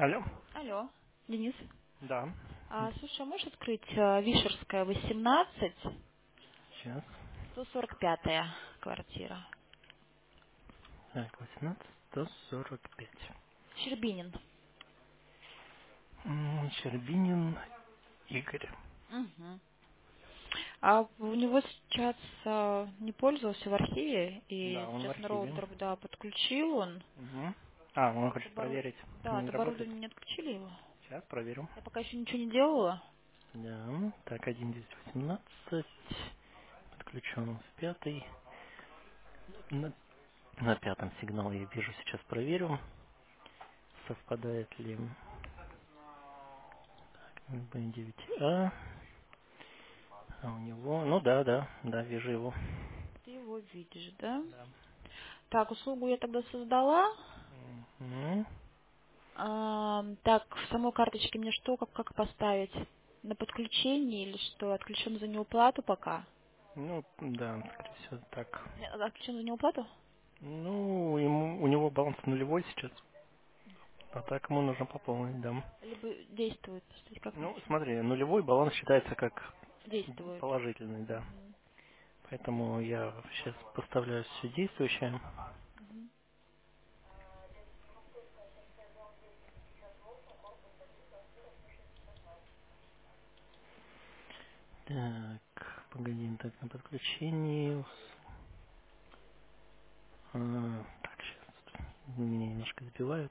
Алло. Алло, Денис. Да. Слушай, а можешь открыть Вишерская, 18, Сейчас. 145 квартира? Так, 18, 145. Щербинин. Щербинин Игорь. Угу. А у него сейчас не пользовался в архиве, и Да, он в сейчас на архиве. роутер, да, подключил он. Угу. А, он От хочет проверить, Да, не от работает. оборудования не отключили его. Сейчас проверим. Я пока еще ничего не делала. Да. Так, 1.10.18. Подключен в пятый. На пятом сигнал я вижу, сейчас проверю. Совпадает ли B9A. А у него, ну да, да, вижу его. Ты его видишь, да? Да. Так, услугу я тогда создала. Мгм. Так, в самой карточке мне что, как поставить? На подключение или что? Отключен за неуплату пока? Ну, да, скорее всего, так. Отключен за неуплату? Ну, у него баланс нулевой сейчас, а так ему нужно пополнить, да. Либо действует, то есть как Ну, написано? смотри, нулевой баланс считается как Действует. положительный, да. Мгм. Поэтому я сейчас поставляю все действующее. Мгм. Так, погоди, так, на подключении. Так, сейчас. Меня немножко сбивают.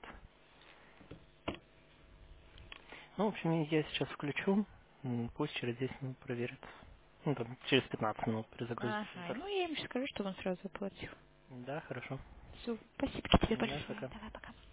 Ну, в общем, я сейчас включу. Пусть через 10 минут проверит. Ну, там, через 15 минут перезагрузит Ага, принтер. ну я ему сейчас скажу, чтобы он сразу заплатил. Да, хорошо. Все, спасибо тебе Да, большое. пока. Давай, пока.